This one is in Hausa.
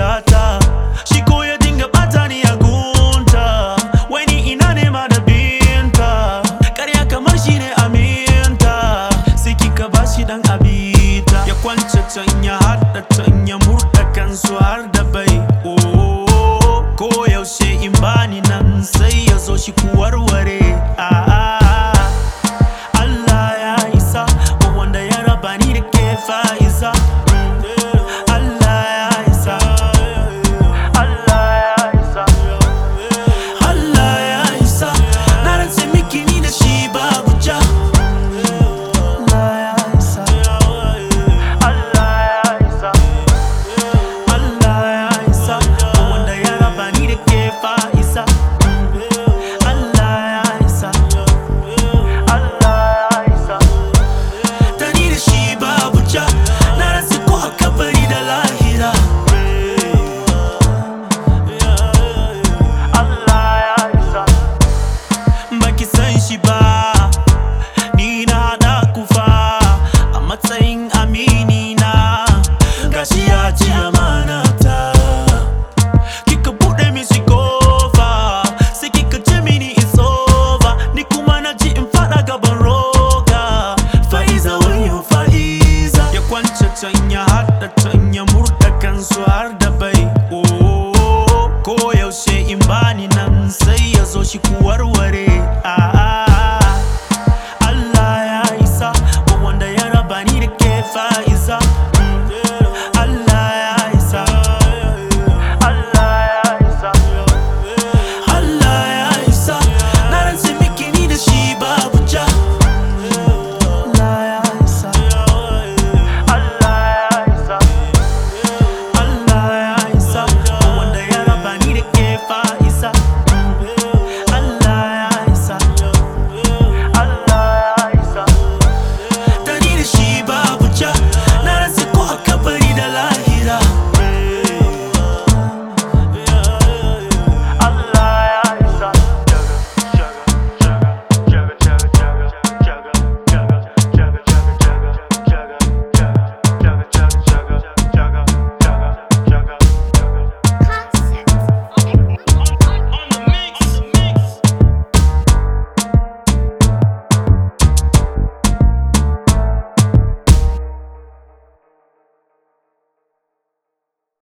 gata, shi ko ya dinga bata ni a gunta. Wai ni ina nema da binta, ƙarya kamar shi ne aminta. Sai kika bashi dan abita, ya kwance can ya haɗa can ya murɗa kansu har da bai. Ko yaushe in bani nan sai ya zo shi ku warware. Allah ya isa, wanda ya raba ni da ke fa'iza. Allah ya isa, Allah ya isa, Allah ya isa. Na rantse miki ni da shi babu ja. Allah ya isa, Allah ya isa, Allah ya isa, wanda ya raba ni da ke fa'iza. Allah ya isa, Allah ya isa. Da ni da shi babu ja, na rantse ko a kabari da lahira. Allah ya isa, baki san shi ba, ni na haɗa ku fa a matsayin amini na. Gashi ya ci amana ta, kika buɗe mishi kofa, sai kika ce mini it's over. Ni kuma na ji in faɗa gaban roga. Fa'iza wayo fa'iza, ya kwance can ya haɗa can ya murɗa kansu har da bai. Ko yaushe in bani nan sai ya zo shi ku